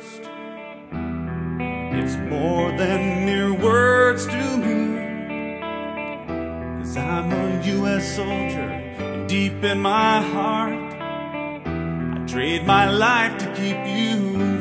first. It's more than mere words to me, 'cause I'm a U.S. soldier, and deep in my heart I trade my life to keep you